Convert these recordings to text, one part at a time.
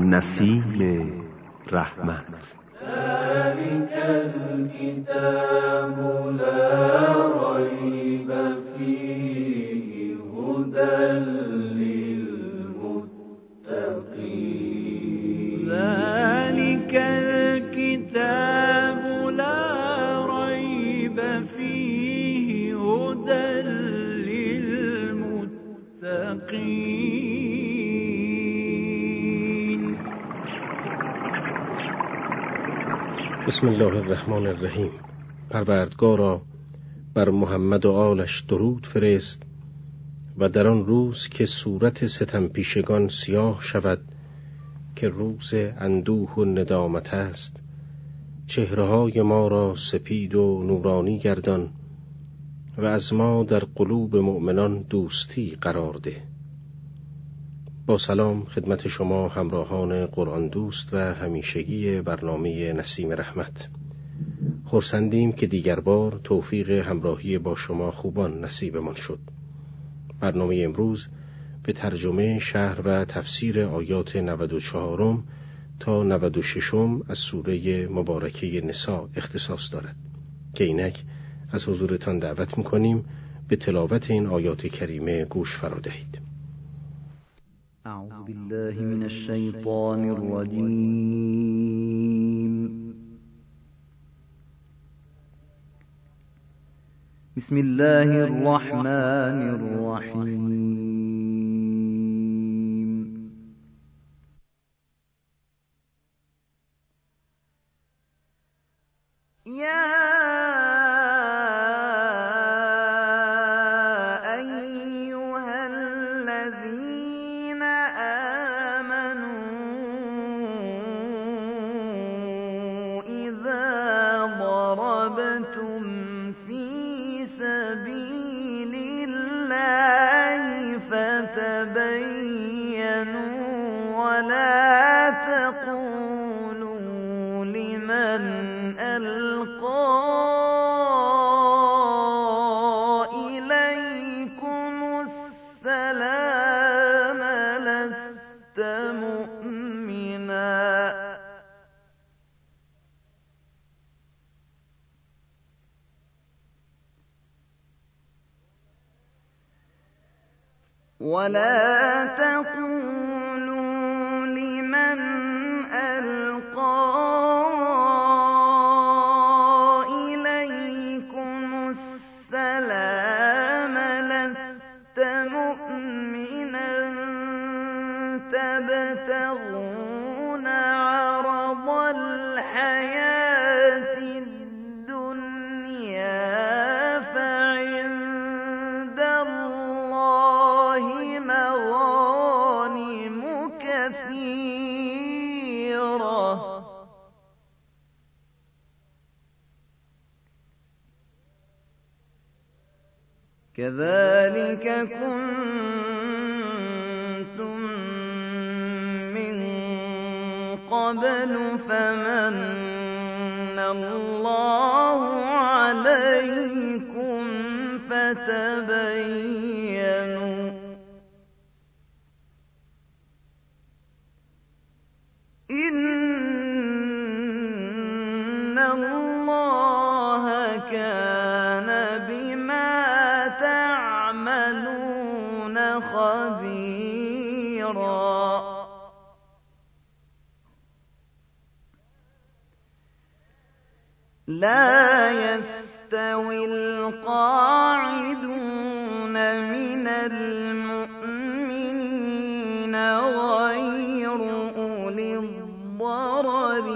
نسیم رحمت. ذلك الكتاب لا ريب فيه هدى للمتقين. ذلك الكتاب لا ريب فيه هدى للمتقين. بسم الله الرحمن الرحیم. پروردگارا بر محمد و آلش درود فرست و در آن روز که صورت ستم پیشگان سیاه شود که روز اندوه و ندامت است، چهره‌های ما را سپید و نورانی گردان و از ما در قلوب مؤمنان دوستی قرار ده. با سلام خدمت شما همراهان قرآن دوست و همیشگی برنامه نسیم رحمت. خرسندیم که دیگر بار توفیق همراهی با شما خوبان نصیبمان شد. برنامه امروز به ترجمه، شرح و تفسیر آیات 94 تا 96 از سوره مبارکه نساء اختصاص دارد که اینک از حضورتان دعوت می‌کنیم به تلاوت این آیات کریمه گوش فرا دهید. اعوذ بالله من الشیطان الرجیم. بسم الله الرحمن الرحیم. یا ولا تقولوا لمن ألقى إليكم السلام لست مؤمنا ولا تقولوا لمن ألقى إليكم السلام لست مؤمنا تبتغون عرض الحياة الدنيا فعند الله مغانم كثيرة كذلك كنتم من قبل فمن الله عليكم فتبينوا إن الله كان بما تعملون خبيرا. لا يستوي القاعدون من المؤمنين غير أولي الضرر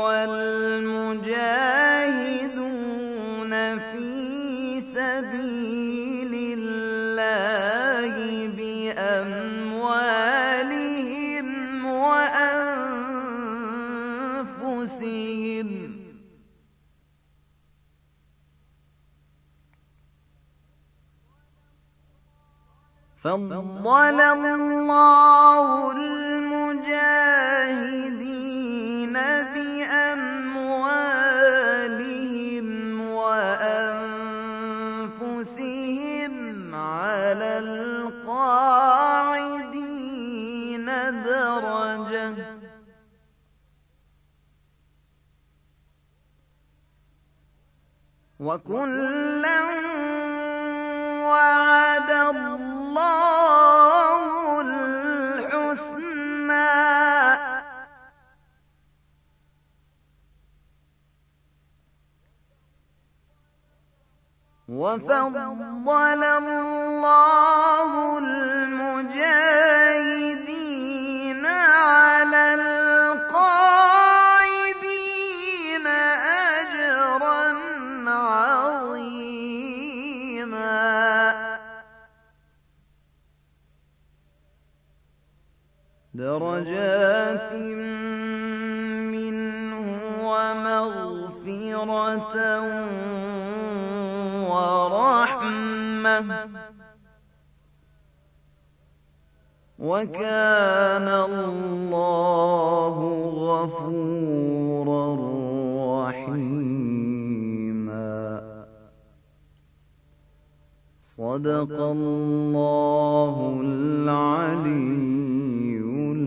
والمجاهدون في سبيل الله بأموالهم وأنفسهم فضل الله المجاهدين بأموالهم وأنفسهم على القاعدين درجة وَكُلًّا وَعَدَ اللَّهُ الْحُسْنَى وَفَضَّلَ اللَّهُ الْمُجَاهِدِينَ عَلَى الْقَاعِدِينَ أَجْرًا عَظِيمًا. درجات منه ومغفرة ورحمة وكان الله غفورا رحيما. صدق الله العلي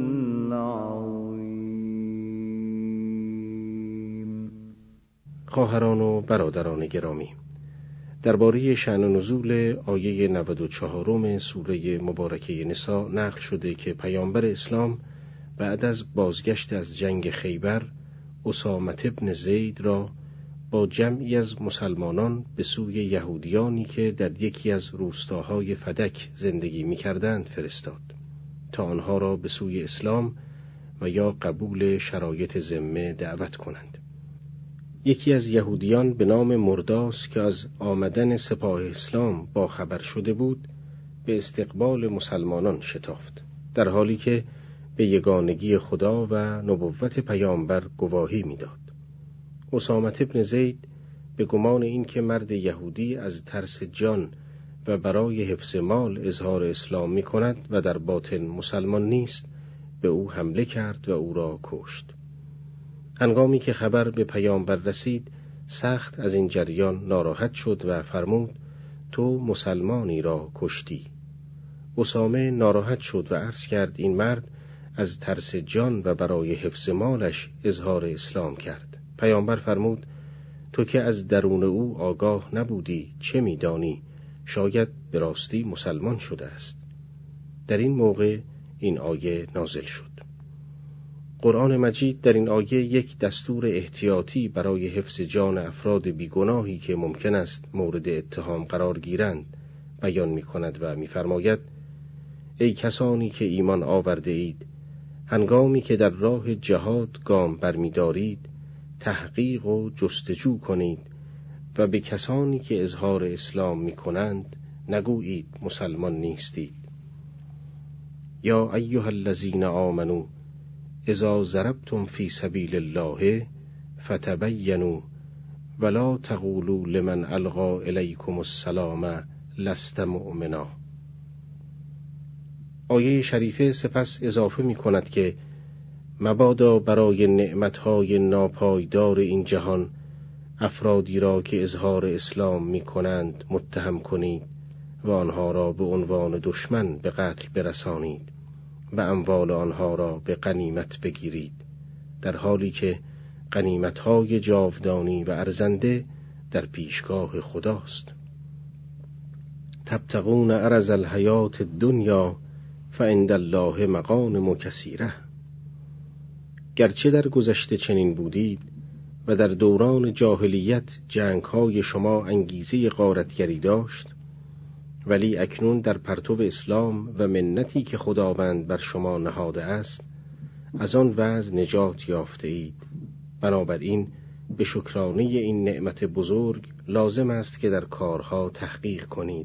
العظيم. خواهران و برادران گرامی، درباره شأن نزول آیه 94 سوره مبارکه نساء نقل شده که پیامبر اسلام بعد از بازگشت از جنگ خیبر اسامه بن زید را با جمعی از مسلمانان به سوی یهودیانی که در یکی از روستاهای فدک زندگی می‌کردند فرستاد تا آنها را به سوی اسلام و یا قبول شرایط ذمه دعوت کنند. یکی از یهودیان به نام مرداس که از آمدن سپاه اسلام با خبر شده بود به استقبال مسلمانان شتافت، در حالی که به یگانگی خدا و نبوت پیامبر گواهی می‌داد. اسامه بن زید به گمان این که مرد یهودی از ترس جان و برای حفظ مال اظهار اسلام می‌کند و در باطن مسلمان نیست، به او حمله کرد و او را کشت. هنگامی که خبر به پیامبر رسید، سخت از این جریان ناراحت شد و فرمود: تو مسلمانی را کشتی. اسامه ناراحت شد و عرض کرد این مرد از ترس جان و برای حفظ مالش اظهار اسلام کرد. پیامبر فرمود: تو که از درون او آگاه نبودی چه می‌دانی؟ شاید به راستی مسلمان شده است. در این موقع این آیه نازل شد. قرآن مجید در این آیه یک دستور احتیاطی برای حفظ جان افراد بیگناهی که ممکن است مورد اتهام قرار گیرند بیان می‌کند و می‌فرماید: ای کسانی که ایمان آورده اید، هنگامی که در راه جهاد گام برمی‌دارید تحقیق و جستجو کنید و به کسانی که اظهار اسلام می‌کنند نگویید مسلمان نیستید. یا ایها الذین آمنوا اذا ضربتم فی سبیل الله فتبینوا ولا تقولوا لمن القی الیکم السلام لست مؤمنا. آیه شریفه سپس اضافه می کند که مبادا برای نعمتهای ناپایدار این جهان افرادی را که اظهار اسلام می کنند متهم کنید و آنها را به عنوان دشمن به قتل برسانید و اموال آنها را به غنیمت بگیرید، در حالی که غنیمت‌های جاودانی و ارزنده در پیشگاه خداست. تبتغون عرض الحیات الدنیا فعند الله مغانم کثیره. گرچه در گذشته چنین بودید و در دوران جاهلیت جنگ‌های شما انگیزه غارتگری داشت، ولی اکنون در پرتو اسلام و منتی که خداوند بر شما نهاده است از آن وضع نجات یافته اید. بنابراین به شکرانه این نعمت بزرگ لازم است که در کارها تحقیق کنید.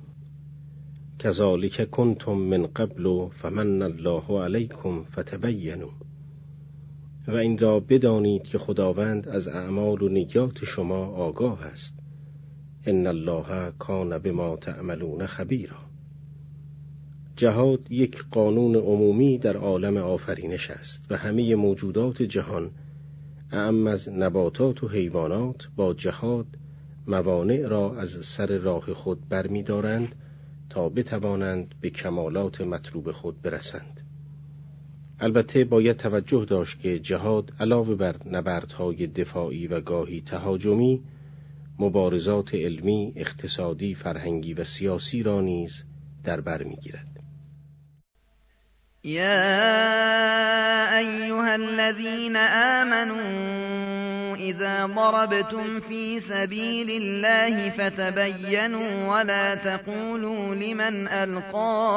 کذالک کنتم من قبل فمن الله علیکم فتبینوا. و این را بدانید که خداوند از اعمال و نیات شما آگاه است. ان الله کان بما تعملون خبیرا. جهاد یک قانون عمومی در عالم آفرینش است و همه موجودات جهان اعم از نباتات و حیوانات با جهاد موانع را از سر راه خود برمی‌دارند تا بتوانند به کمالات مطلوب خود برسند. البته باید توجه داشت که جهاد علاوه بر نبردهای دفاعی و گاهی تهاجمی مبارزات علمی، اقتصادی، فرهنگی و سیاسی را نیز در بر می‌گیرد. يا أيها الذين آمنوا إذا ضربتم في سبيل الله فتبينوا ولا تقولوا لمن ألقى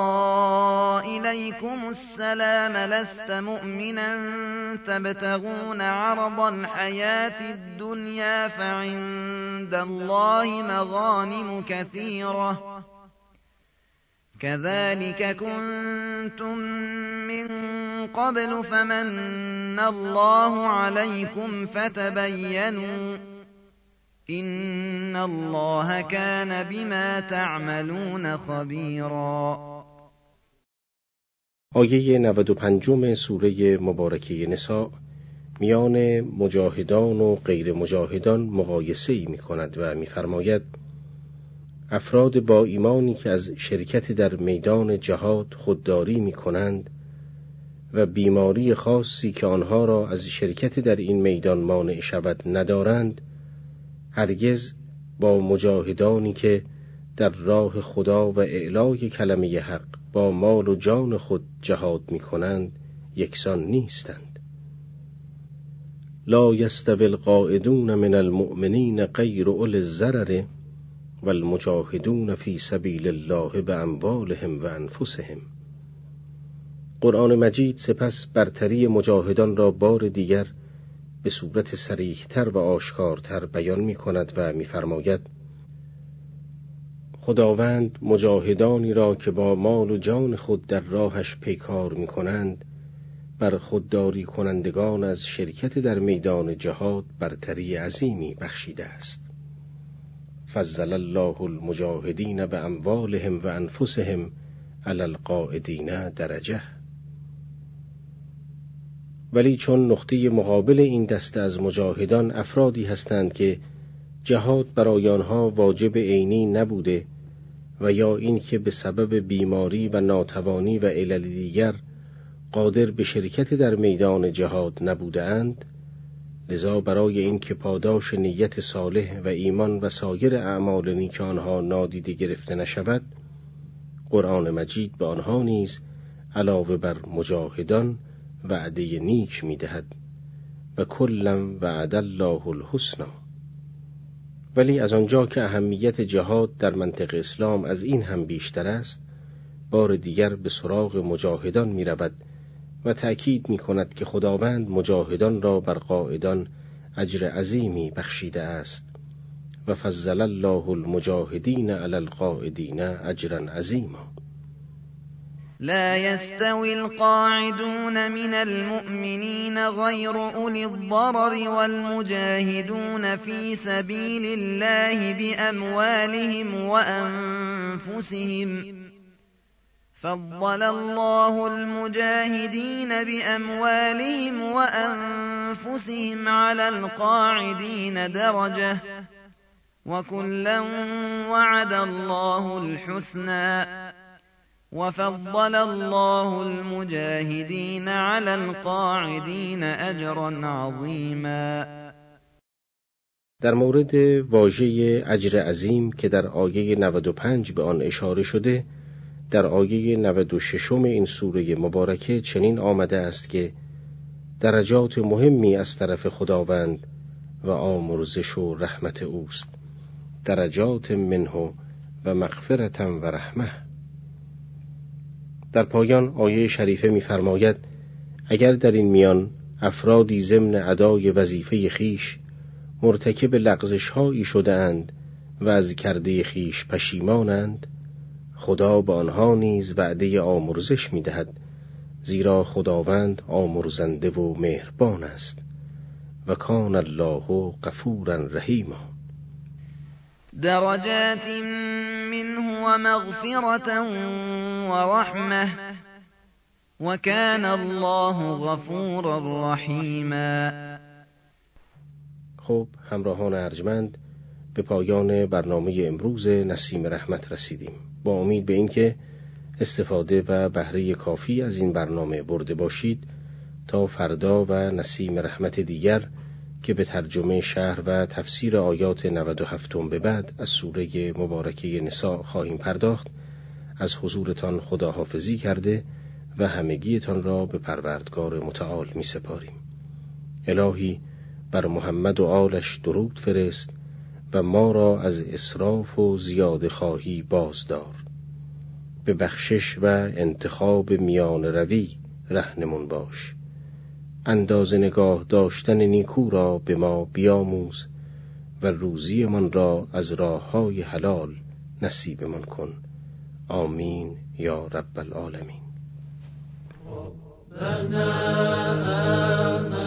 إليكم السلام لست مؤمنا تبتغون عرض الحياة الدنيا فعند الله مغانم كثيرة كذلك كنتم من قبل فمن الله عليكم فتبينوا إن الله كان بما تعملون خبيرا. آیه 95 سوره مبارکه نساء میان مجاهدان و غیر مجاهدان مقایسه‌ای می‌کند و می‌فرماید افراد با ایمانی که از شرکت در میدان جهاد خودداری می‌کنند و بیماری خاصی که آنها را از شرکت در این میدان مانع شود ندارند، هرگز با مجاهدانی که در راه خدا و اعلای کلمه حق با مال و جان خود جهاد می‌کنند یکسان نیستند. لا یستوی القاعدون من المؤمنین غیر اولی الضرر والمجاهدون فی سبیل الله باموالهم و انفسهم. قرآن مجید سپس برتری مجاهدان را بار دیگر به صورت صریح‌تر و آشکارتر بیان می‌کند و می‌فرماید خداوند مجاهدانی را که با مال و جان خود در راهش پیکار می‌کنند بر خودداری کنندگان از شرکت در میدان جهاد برتری عظیمی بخشیده است. فضل الله المجاهدین باموالهم و انفسهم علی القاعدین درجه. ولی چون نقطه مقابل این دسته از مجاهدان افرادی هستند که جهاد برای آنها واجب عینی نبوده و یا این که به سبب بیماری و ناتوانی و علل دیگر قادر به شرکت در میدان جهاد نبوده اند، لذا برای این که پاداش نیت صالح و ایمان و سایر اعمال نیک آنها نادیده گرفته نشود، قرآن مجید به آنها نیز علاوه بر مجاهدان وعده نیک می‌دهد و کلا وعد الله الحسنی. ولی از آنجا که اهمیت جهاد در منطق اسلام از این هم بیشتر است، بار دیگر به سراغ مجاهدان می‌رود و تأکید می‌کند که خداوند مجاهدان را بر قاعدان اجر عظیمی بخشیده است و فضل الله المجاهدین علی القاعدین اجرا عظیما. لا يستوي القاعدون من المؤمنين غير أولي الضرر والمجاهدون في سبيل الله بأموالهم وأنفسهم فضل الله المجاهدين بأموالهم وأنفسهم على القاعدين درجة وكلا وعد الله الحسنى وفضل الله المجاهدين على القاعدين اجرا عظیما. در مورد واژه اجر عظیم که در آیه 95 به آن اشاره شده، در آیه 96 این سوره مبارکه چنین آمده است که درجات مهمی از طرف خداوند و آمرزش و رحمت اوست، درجات منه و مغفرة و رحمه. در پایان آیه شریفه می‌فرماید اگر در این میان افرادی ضمن ادای وظیفه خیش مرتکب لغزش‌هایی شده‌اند و از کرده خیش پشیمانند، خدا به آنها نیز وعده آمرزش می‌دهد، زیرا خداوند آمرزنده و مهربان است و کان الله غفورا رحیما. درجات منه ومغفرة ورحمة وكان الله غفورا رحیما. خب همراهان ارجمند، به پایان برنامه امروز نسیم رحمت رسیدیم. با امید به اینکه استفاده و بهره کافی از این برنامه برده باشید، تا فردا و نسیم رحمت دیگر که به ترجمه شرح و تفسیر آیات 97 به بعد از سوره مبارکه نساء خواهیم پرداخت، از حضورتان خداحافظی کرده و همگیتان را به پروردگار متعال می سپاریم. الهی بر محمد و آلش درود فرست و ما را از اسراف و زیاده خواهی بازدار. به بخشش و انتخاب میان روی رهنمون باش. اندازه نگاه داشتن نیکو را به ما بیاموز و روزی من را از راه‌های حلال نصیب من کن. آمین یا رب العالمین.